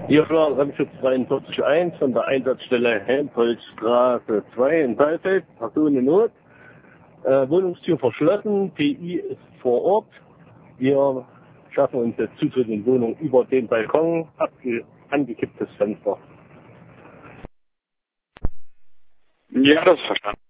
Hier war Brandschutz 42.1 von der Einsatzstelle Helmholtzstraße 2 in Saalfeld. Person in Not. Wohnungstür verschlossen. PI ist vor Ort. Wir schaffen uns jetzt Zutritt in die Wohnung über den Balkon. Angekipptes Fenster. Ja, das ist verstanden.